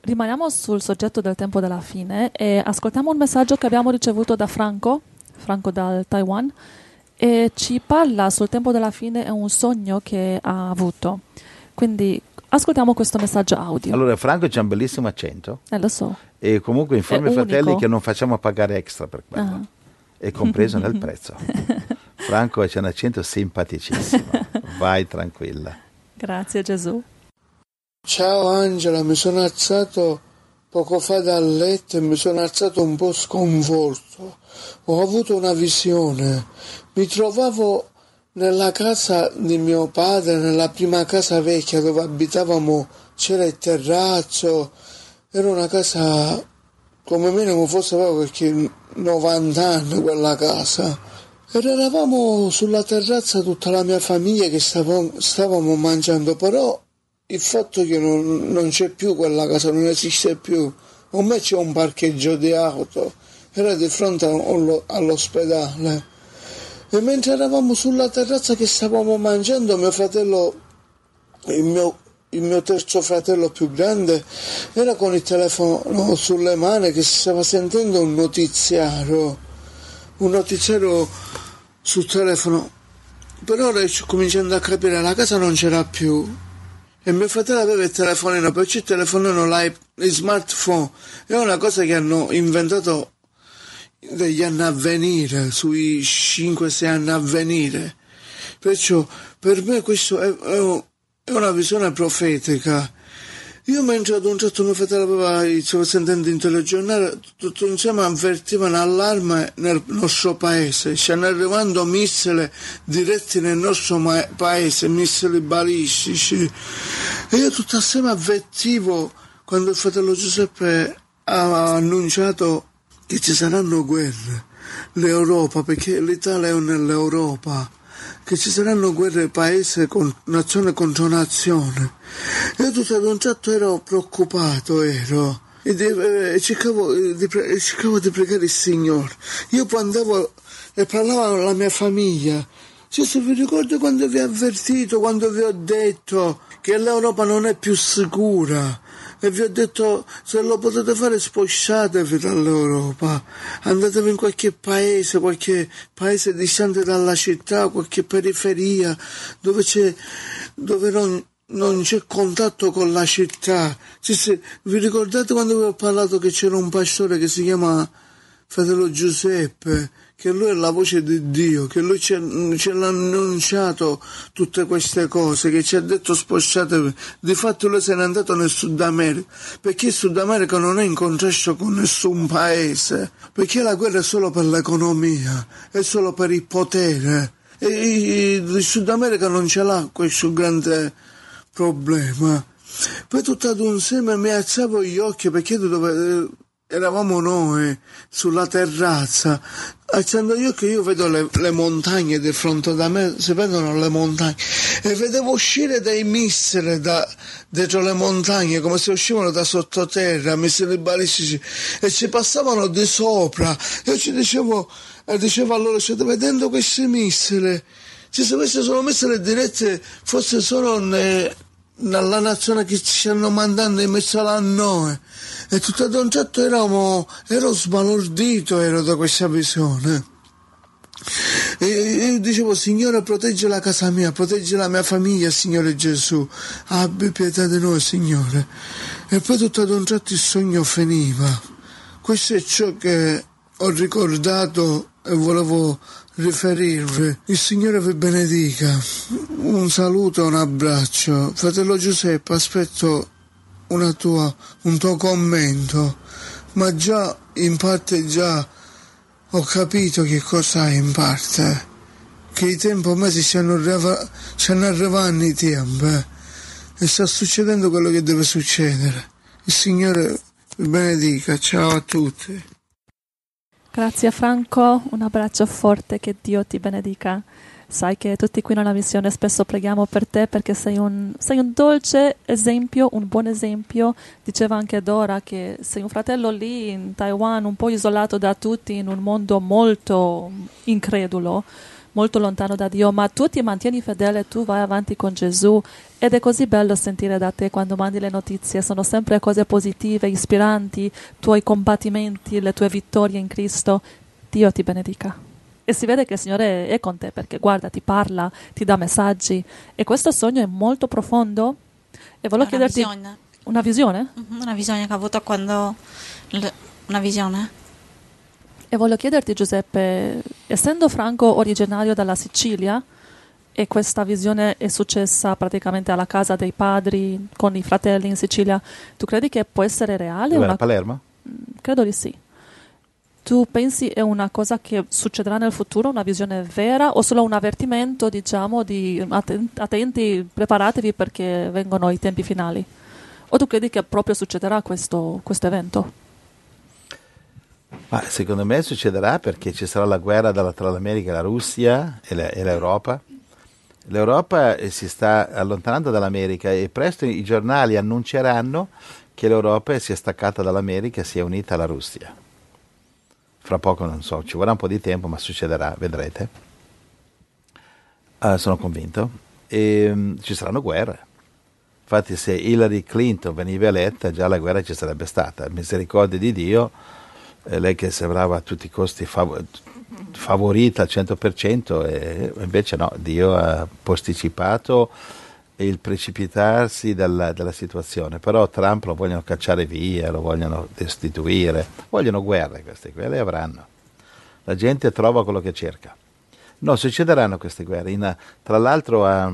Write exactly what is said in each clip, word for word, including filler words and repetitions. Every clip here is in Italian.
rimaniamo sul soggetto del tempo della fine e ascoltiamo un messaggio che abbiamo ricevuto da Franco, Franco dal Taiwan, e ci parla sul tempo della fine e un sogno che ha avuto. Quindi ascoltiamo questo messaggio audio. Allora, Franco c'ha un bellissimo accento. Eh, lo so. E comunque informa i fratelli unico. che non facciamo pagare extra per quello. Ah. È compreso nel prezzo. Franco c'ha un accento simpaticissimo. Vai tranquilla. Grazie Gesù. Ciao Angela, mi sono alzato poco fa dal letto e mi sono alzato un po' sconvolto. Ho avuto una visione. Mi trovavo nella casa di mio padre, nella prima casa vecchia dove abitavamo, c'era il terrazzo, era una casa come minimo fosse perché novanta anni quella casa. Ed eravamo sulla terrazza tutta la mia famiglia che stavamo, stavamo mangiando, però il fatto che non, non c'è più quella casa, non esiste più. Con me c'è un parcheggio di auto, era di fronte all'ospedale. E mentre eravamo sulla terrazza che stavamo mangiando, mio fratello, il mio, il mio terzo fratello più grande, era con il telefono sulle mani che si stava sentendo un notiziario, un notiziario sul telefono. Per ora sto cominciando a capire, la casa non c'era più. E mio fratello aveva il telefonino, perciò il telefonino là, il smartphone, è una cosa che hanno inventato degli anni a venire, sui cinque sei anni a venire. Perciò per me questo è, è una visione profetica. Io mentre ad un tratto mio fratello aveva, stavo sentendo in telegiornale, tutto insieme avvertiva un allarme nel nostro paese, stanno arrivando missili diretti nel nostro ma- paese, missili balistici. E io tutto assieme avvertivo quando il fratello Giuseppe ha annunciato che ci saranno guerre, l'Europa, perché l'Italia è nell'Europa, che ci saranno guerre paese con nazione contro nazione. Io tutto ad un tratto ero preoccupato, ero, e, de- e, cercavo, di pre- e cercavo di pregare il Signore. Io poi andavo e parlavo alla mia famiglia. Cioè, se vi ricordo quando vi ho avvertito, quando vi ho detto che l'Europa non è più sicura, e vi ho detto, se lo potete fare spostatevi dall'Europa, andatevi in qualche paese, qualche paese distante dalla città, qualche periferia, dove c'è, dove non, non c'è contatto con la città. Cioè, se, vi ricordate quando vi ho parlato che c'era un pastore che si chiama fratello Giuseppe, che lui è la voce di Dio, che lui ci ha, ci ha annunciato tutte queste cose, che ci ha detto spostatevi. Di fatto lui se n'è andato nel Sud America, perché il Sud America non è in contrasto con nessun paese, perché la guerra è solo per l'economia, è solo per il potere, e il Sud America non ce l'ha questo grande problema. Poi tutto ad un seme mi alzavo gli occhi, perché dove eravamo noi sulla terrazza, alzando gli occhi io vedo le, le montagne di fronte da me, si vedono le montagne, e vedevo uscire dei missili da dietro le montagne, come se uscivano da sottoterra, missili balistici, e ci passavano di sopra. Io ci dicevo, e dicevo a loro, state vedendo questi missili? Se questi sono missili diretti, forse solo ne, nella nazione che ci stanno mandando in mezzo a noi. E tutto ad un tratto eravamo, ero sbalordito, ero da questa visione. E io dicevo, Signore, proteggi la casa mia, proteggi la mia famiglia, Signore Gesù, abbi pietà di noi, Signore. E poi tutto ad un tratto il sogno finiva. Questo è ciò che ho ricordato e volevo riferirvi. Il Signore vi benedica. Un saluto e un abbraccio. Fratello Giuseppe, aspetto una tua, un tuo commento, ma già in parte già ho capito che cosa hai in parte, che i tempi ormai si stanno, arriva, stanno arrivando i tempi, eh, e sta succedendo quello che deve succedere. Il Signore vi benedica, ciao a tutti. Grazie Franco, un abbraccio forte, che Dio ti benedica. Sai che tutti qui nella missione spesso preghiamo per te perché sei un, sei un dolce esempio, un buon esempio. Diceva anche Dora che sei un fratello lì in Taiwan, un po' isolato da tutti, in un mondo molto incredulo, molto lontano da Dio, ma tu ti mantieni fedele, tu vai avanti con Gesù ed è così bello sentire da te quando mandi le notizie, sono sempre cose positive, ispiranti, i tuoi combattimenti, le tue vittorie in Cristo. Dio ti benedica. E si vede che il Signore è con te perché guarda, ti parla, ti dà messaggi e questo sogno è molto profondo e volevo una chiederti visione. una visione? Mhm, una visione che ho avuto quando una visione E voglio chiederti, Giuseppe, essendo Franco originario dalla Sicilia e questa visione è successa praticamente alla casa dei padri con i fratelli in Sicilia, tu credi che può essere reale? Dove Una... a Palermo? Credo di sì. Tu pensi è una cosa che succederà nel futuro, una visione vera o solo un avvertimento, diciamo, di attenti, preparatevi perché vengono i tempi finali? O tu credi che proprio succederà questo, questo evento? Ma secondo me succederà perché ci sarà la guerra dalla, tra l'America e la Russia e, le, e l'Europa. L'Europa si sta allontanando dall'America e presto i giornali annunceranno che l'Europa si è staccata dall'America e si è unita alla Russia. Fra poco, non so, ci vorrà un po' di tempo, ma succederà, vedrete. Uh, sono convinto. E um, ci saranno guerre. Infatti se Hillary Clinton veniva eletta, già la guerra ci sarebbe stata. Misericordia di Dio, eh, lei che sembrava a tutti i costi fav- favorita al cento per cento, e invece no, Dio ha posticipato il precipitarsi della, della situazione. Però Trump lo vogliono cacciare via, lo vogliono destituire, vogliono guerre queste, quelle avranno. La gente trova quello che cerca. No, succederanno queste guerre. In, tra l'altro a,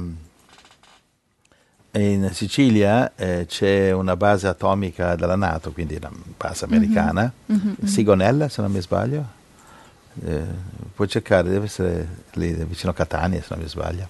in Sicilia eh, c'è una base atomica della NATO, quindi una base americana, mm-hmm. Mm-hmm. Sigonella se non mi sbaglio, eh, puoi cercare, deve essere lì vicino a Catania se non mi sbaglio.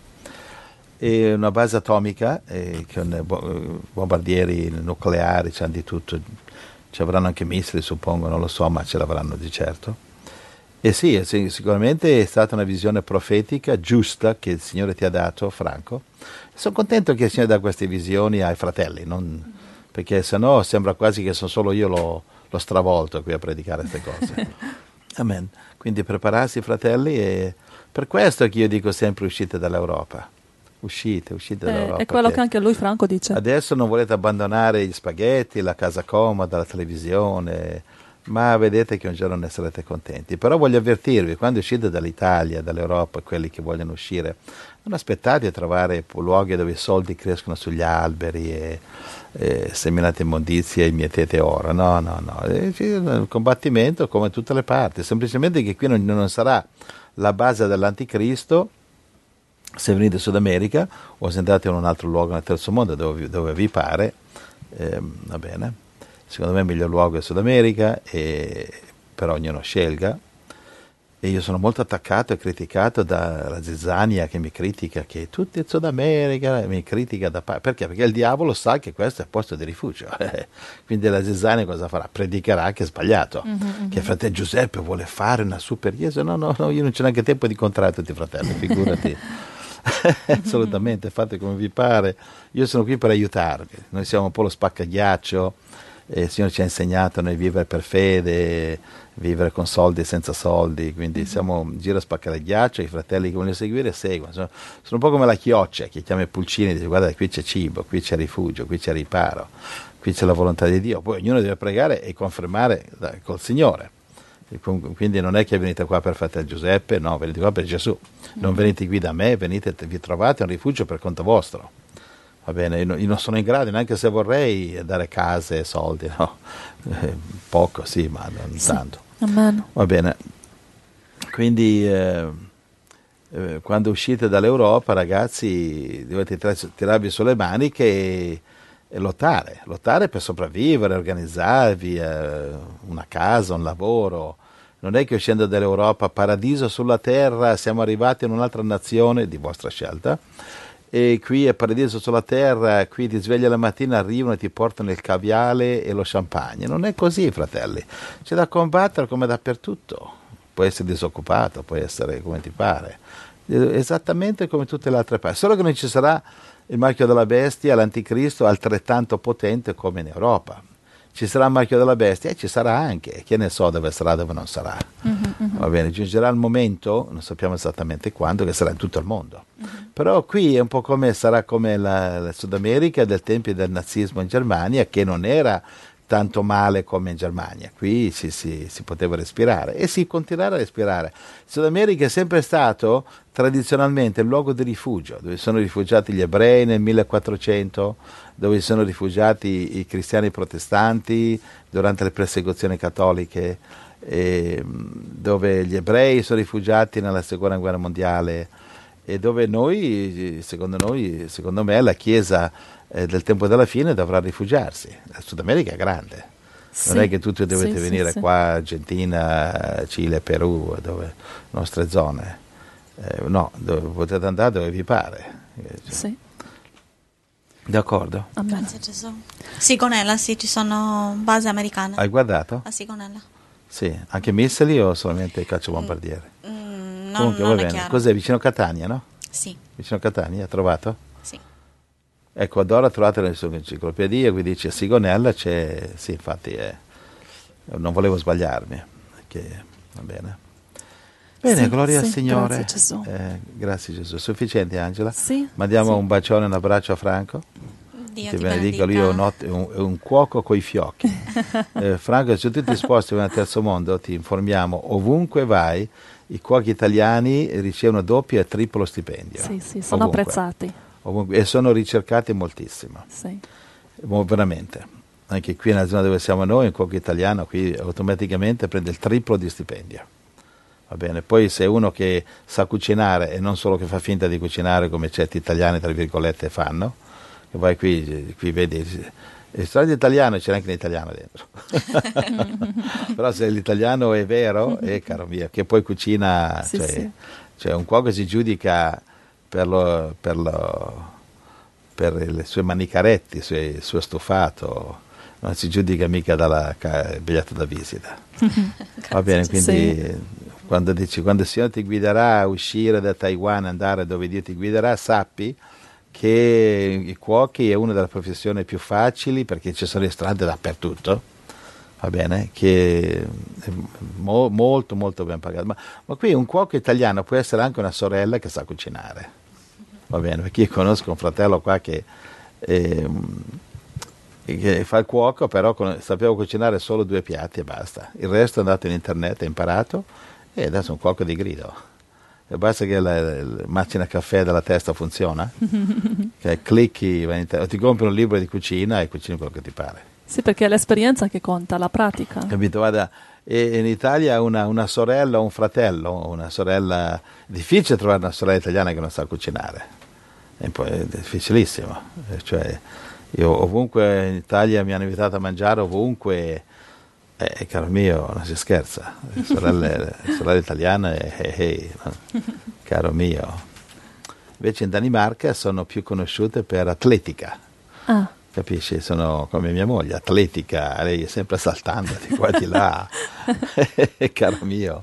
È una base atomica eh, con bombardieri nucleari, c'hanno di tutto, ci avranno anche missili suppongo, non lo so, ma ce l'avranno di certo. E sì, sicuramente è stata una visione profetica giusta che il Signore ti ha dato, Franco. Sono contento che il Signore dà queste visioni ai fratelli, non, perché sennò sembra quasi che sono solo io lo, lo stravolto qui a predicare queste cose. Amen. Quindi prepararsi, fratelli, e per questo che io dico sempre uscite dall'Europa. Uscite, uscite eh, dall'Europa. È quello che anche lui, Franco, dice. Adesso non volete abbandonare gli spaghetti, la casa comoda, la televisione, ma vedete che un giorno ne sarete contenti. Però voglio avvertirvi, quando uscite dall'Italia, dall'Europa, quelli che vogliono uscire, non aspettate a trovare luoghi dove i soldi crescono sugli alberi e, e seminate immondizie e mietete oro. No, no, no. C'è un combattimento come tutte le parti, semplicemente che qui non, non sarà la base dell'anticristo. Se venite in Sud America o se andate in un altro luogo nel terzo mondo dove, dove vi pare, eh, va bene. Secondo me il miglior luogo è Sud America, e per ognuno scelga. E io sono molto attaccato e criticato dalla zizzania che mi critica che tutti in Sud America mi critica da parte. Perché? Perché il diavolo sa che questo è posto di rifugio. Quindi la zizzania cosa farà? Predicherà che è sbagliato, mm-hmm. che fratello Giuseppe vuole fare una super chiesa. No, no, no, io non c'è neanche tempo di incontrare tutti i fratelli, figurati. Assolutamente, fate come vi pare. Io sono qui per aiutarvi. Noi siamo un po' lo spaccaghiaccio. E il Signore ci ha insegnato a noi vivere per fede, vivere con soldi e senza soldi, quindi mm-hmm. siamo in giro a spaccare il ghiaccio. I fratelli che vogliono seguire seguono, sono, sono un po' come la chioccia che chiama i pulcini e dice guarda qui c'è cibo, qui c'è rifugio, qui c'è riparo, qui c'è la volontà di Dio. Poi ognuno deve pregare e confermare da, col Signore. E quindi non è che venite qua per fratello Giuseppe, no, venite qua per Gesù, non mm-hmm. venite qui da me, venite, vi trovate un rifugio per conto vostro. Va bene, io non sono in grado, neanche se vorrei, dare case e soldi, no? Eh, poco, sì, ma non sì. tanto. Amen. Va bene. Quindi eh, eh, quando uscite dall'Europa, ragazzi, dovete tir- tirarvi sulle maniche e, e lottare, lottare per sopravvivere, organizzarvi eh, una casa, un lavoro. Non è che uscendo dall'Europa, paradiso sulla terra, siamo arrivati in un'altra nazione di vostra scelta. E qui è paradiso sulla terra, qui ti svegli la mattina, arrivano e ti portano il caviale e lo champagne. Non è così, fratelli. C'è da combattere come dappertutto. Puoi essere disoccupato, puoi essere come ti pare. Esattamente come tutte le altre parti. Solo che non ci sarà il marchio della bestia, l'anticristo, altrettanto potente come in Europa. Ci sarà il marchio della bestia e ci sarà anche. Che ne so dove sarà, dove non sarà. Mm-hmm, mm-hmm. va bene, giungerà il momento, non sappiamo esattamente quando, che sarà in tutto il mondo. Uh-huh. Però qui è un po' come sarà come la, la Sud America del tempo del nazismo in Germania, che non era tanto male come in Germania. Qui si, si, si poteva respirare e si continuerà a respirare. Sud America è sempre stato tradizionalmente il luogo di rifugio, dove sono rifugiati gli ebrei nel millequattrocento, dove sono rifugiati i cristiani protestanti durante le persecuzioni cattoliche, e dove gli ebrei sono rifugiati nella seconda guerra mondiale, e dove noi, secondo noi, secondo me, la Chiesa eh, del tempo della fine dovrà rifugiarsi. Il Sud America è grande, sì, non è che tutti dovete sì, venire sì, qua, Argentina, Cile, Perù, dove nostre zone, eh, no, dove potete andare dove vi pare. Cioè. Sì. D'accordo. Grazie Gesù. Sigonella, sì, ci sono basi americane. Hai guardato? A Sigonella. Sì, anche missili o solamente cacciabombardiere? Mm, non, Comunque non va è bene. chiaro. Cos'è, vicino Catania, no? Sì. Vicino Catania, hai trovato? Sì. Ecco, Dora ha trovato nelle sue enciclopedie, qui dice Sigonella, c'è, sì, infatti è, non volevo sbagliarmi, perché, va bene. Bene, sì, gloria sì, al Signore. Grazie Gesù. Eh, grazie Gesù. Sufficiente, Angela? Sì. Mandiamo sì. un bacione e un abbraccio a Franco. Dio ti ti benedica, lui è un, ot- un, un cuoco coi fiocchi. eh, Franco, se tu ti sposti nel terzo mondo, ti informiamo, ovunque vai, i cuochi italiani ricevono doppio e triplo stipendio. Sì, sì, sono ovunque. apprezzati. Ovunque. E sono ricercati moltissimo. Sì. Veramente. Anche qui nella zona dove siamo noi, un cuoco italiano qui automaticamente prende il triplo di stipendio. Va bene, poi se è uno che sa cucinare e non solo che fa finta di cucinare come certi italiani tra virgolette fanno, che poi qui, qui vedi il ristorante italiano, c'è anche l'italiano dentro. Però se l'italiano è vero, eh, caro mio, che poi cucina, sì, cioè, sì. Cioè un cuoco si giudica per, lo, per, lo, per le sue manicaretti, il suo stufato, non si giudica mica dal biglietto da visita. Va bene, quindi sì. quando dici quando il Signore ti guiderà a uscire da Taiwan, andare dove Dio ti guiderà, sappi che i cuochi è una delle professioni più facili, perché ci sono ristoranti dappertutto, va bene, che è mo, molto molto ben pagato, ma, ma qui un cuoco italiano può essere anche una sorella che sa cucinare, va bene, perché io conosco un fratello qua che, eh, che fa il cuoco, però con, sapeva cucinare solo due piatti e basta, il resto è andato in internet, ha imparato e adesso è un cuoco di grido. E basta che la, la macchina caffè della testa funziona, che clicchi, o ti compri un libro di cucina e cucini quello che ti pare. Sì, perché è l'esperienza che conta, la pratica. Capito? Guarda, e in Italia una, una sorella o un fratello, una sorella, è difficile trovare una sorella italiana che non sa cucinare, è, è difficilissimo. Cioè, io ovunque in Italia mi hanno invitato a mangiare, ovunque. Eh, caro mio, non si scherza, sorelle, sorelle italiane, eh, eh, no? Caro mio. Invece in Danimarca sono più conosciute per atletica, ah. capisci? Sono come mia moglie, atletica, lei è sempre saltando di qua e di là, caro mio.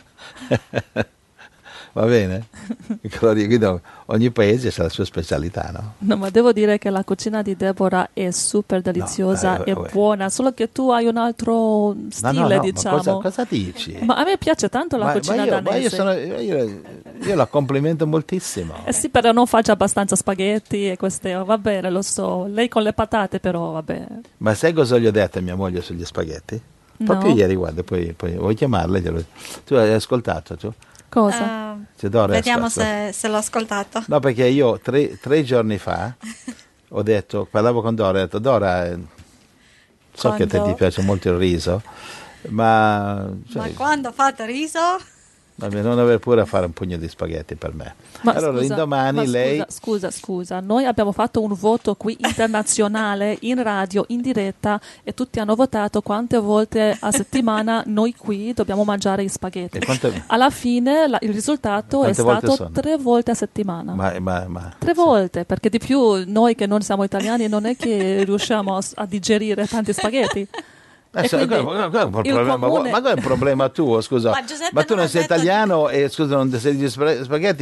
Va bene? Ogni paese ha la sua specialità, no? No, ma devo dire che la cucina di Deborah è super deliziosa, no, eh, è buona, solo che tu hai un altro stile, no, no, no, diciamo. Ma cosa, cosa dici? Ma a me piace tanto la ma, cucina ma io, danese. Ma io, sono, io, io la complimento moltissimo. Eh sì, però non faccio abbastanza spaghetti e queste, va bene, lo so. Lei con le patate, però, va bene. Ma sai cosa gli ho detto a mia moglie sugli spaghetti? No. Proprio ieri, guarda, poi, poi vuoi chiamarla? Glielo... Tu hai ascoltato, tu? Cosa? Uh, vediamo se, se l'ho ascoltato. No, perché io tre, tre giorni fa ho detto, parlavo con Dora, ho detto Dora, so quando? Che te ti piace molto il riso, ma... Cioè, ma quando fate riso? Vabbè, non aver pure a fare un pugno di spaghetti per me. Ma allora scusa, l'indomani ma lei... Scusa, scusa, scusa, noi abbiamo fatto un voto qui internazionale, in radio, in diretta, e tutti hanno votato quante volte a settimana noi qui dobbiamo mangiare gli spaghetti. Quante... Alla fine la, il risultato è stato tre volte a settimana. Ma, ma, ma, tre sì. volte, perché di più noi che non siamo italiani non è che riusciamo a, a digerire tanti spaghetti. Eh, so, quindi, ma, ma, problema, comune... ma, ma è un problema tuo, scusa? Ma, ma tu non sei italiano e scusa, non sei gli spaghetti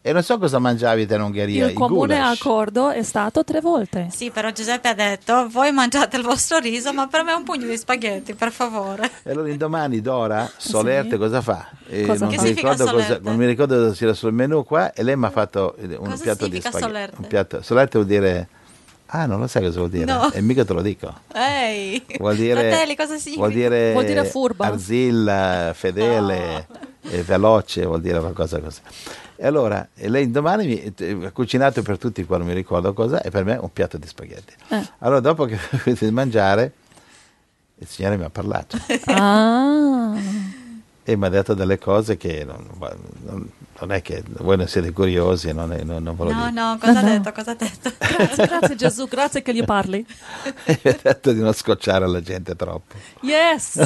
E non so cosa mangiavi te in Ungheria. Il comune goulash. accordo è stato tre volte. Sì, però Giuseppe ha detto, voi mangiate il vostro riso, ma per me un pugno di spaghetti, per favore. E allora indomani Dora, Solerte, Sì. cosa fa? E Cosa non, fa? mi Che significa ricordo cosa, Solerte? non mi ricordo cosa c'era sul menù qua e lei mi ha fatto un Cosa piatto di significa spaghetti. Solerte? Un piatto. Solerte vuol dire... Ah, non lo sai cosa vuol dire? No. E mica te lo dico. Ehi, Vuol dire, fratelli, cosa significa? vuol dire, Vuol dire furba. arzilla, fedele, e veloce, vuol dire qualcosa così. E allora, e lei domani mi, eh, ha cucinato per tutti qua, non mi ricordo cosa, e per me un piatto di spaghetti. Eh. Allora, dopo che ho finito di mangiare, il Signore mi ha parlato Ah, e mi ha detto delle cose che non, non- non è che voi non siete curiosi, non, è- non, non ve lo No, dico. no, cosa ha No, no. detto, cosa ha detto? grazie, grazie Gesù, grazie che gli parli. E mi ha detto di non scocciare la gente troppo. Yes!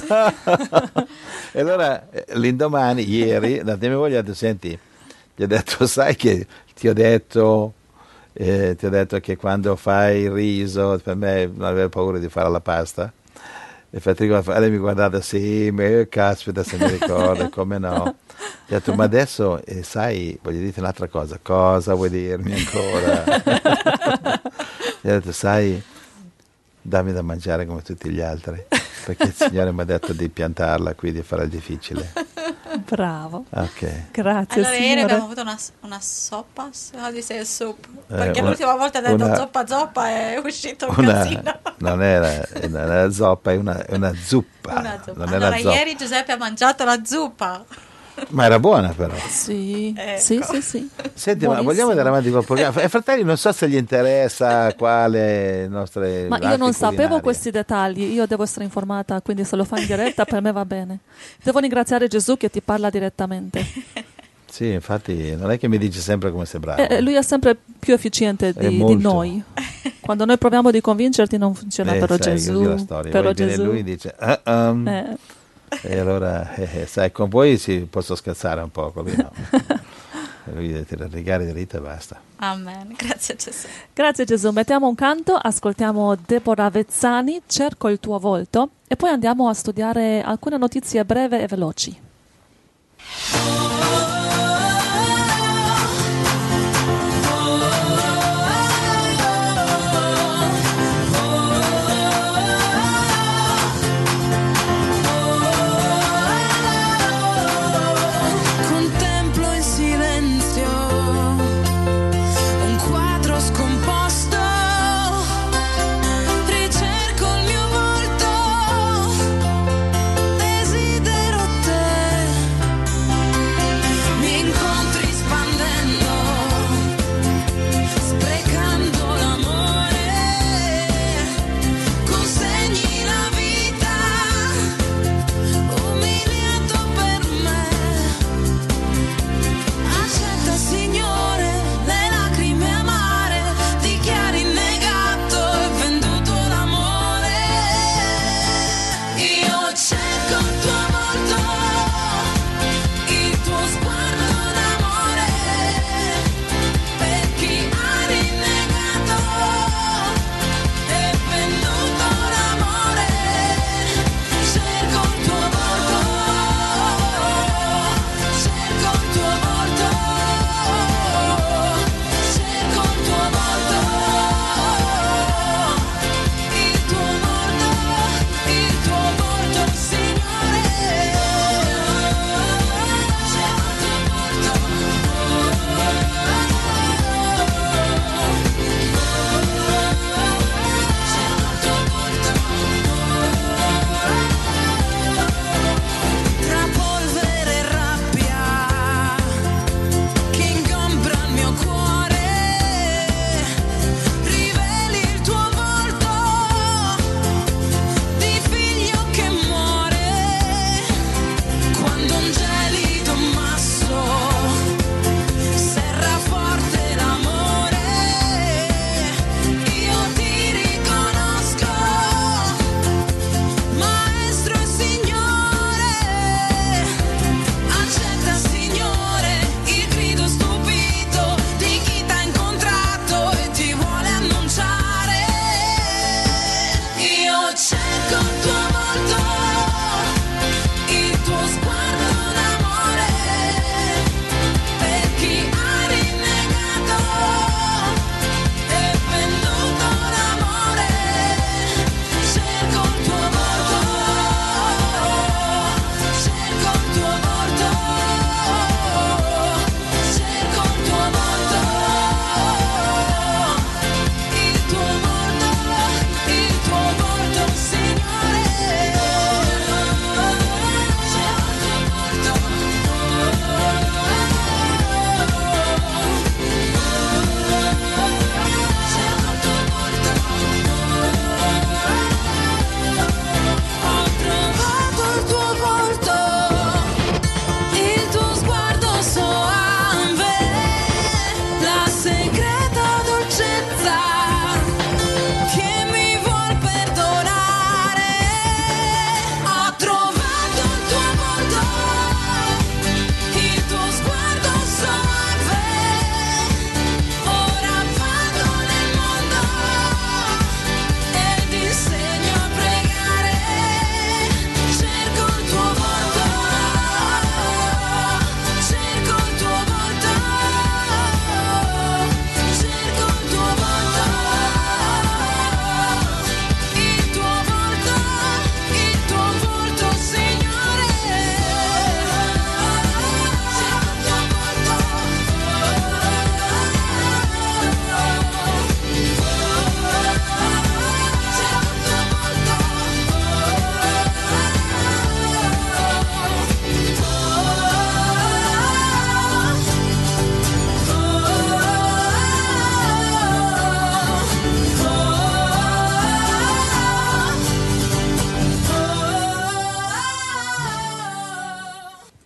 E allora eh, l'indomani, ieri, la mia moglie ha detto, senti, gli ho detto, sai che ti ho detto, eh, ti ho detto che quando fai il riso, per me non avevo paura di fare la pasta. E Federico, lei mi guardava, sì, ma caspita se mi ricordo, come no. Gli ho detto, ma adesso, eh, sai, voglio dirti un'altra cosa, cosa vuoi dirmi ancora? Gli ho detto, sai, dammi da mangiare come tutti gli altri, perché il Signore mi ha detto di piantarla qui, di fare il difficile. Bravo. Ok. Grazie Allora, ieri Signore. abbiamo avuto una, una soppa, how do you say soup? Perché una- l'ultima volta ha detto una- zoppa zoppa e è uscito un Una, casino. non era non era zoppa, è una, è una zuppa. Una zuppa. Non Allora, era zoppa. ieri Giuseppe ha mangiato la zuppa. Ma era buona però. Sì, Ecco. sì, sì, sì. Senti, ma Buonissimo. vogliamo andare avanti col programma? E fratelli, non so se gli interessa quale nostre Ma io arti non sapevo culinarie. questi dettagli, io devo essere informata, quindi se lo fai in diretta per me va bene. Devo ringraziare Gesù che ti parla direttamente. Sì, infatti, non è che mi dici sempre come sei bravo. Eh, eh, lui è sempre più efficiente È di, di molto. noi. Quando noi proviamo di convincerti non funziona, Eh, però sai, così Gesù, la storia. però Poi viene Gesù. lui e dice, "Ah, um." Eh, E allora, eh, eh, sai, con voi si posso scherzare un po', lui no. E lui deve tirare rigare dritto e basta. Amen, grazie a Gesù. Grazie Gesù, mettiamo un canto, ascoltiamo Deborah Vezzani, Cerco il tuo volto e poi andiamo a studiare alcune notizie breve e veloci.